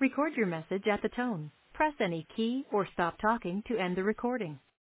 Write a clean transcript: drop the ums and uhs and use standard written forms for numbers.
Record your message at the tone. Press any key or stop talking to end the recording.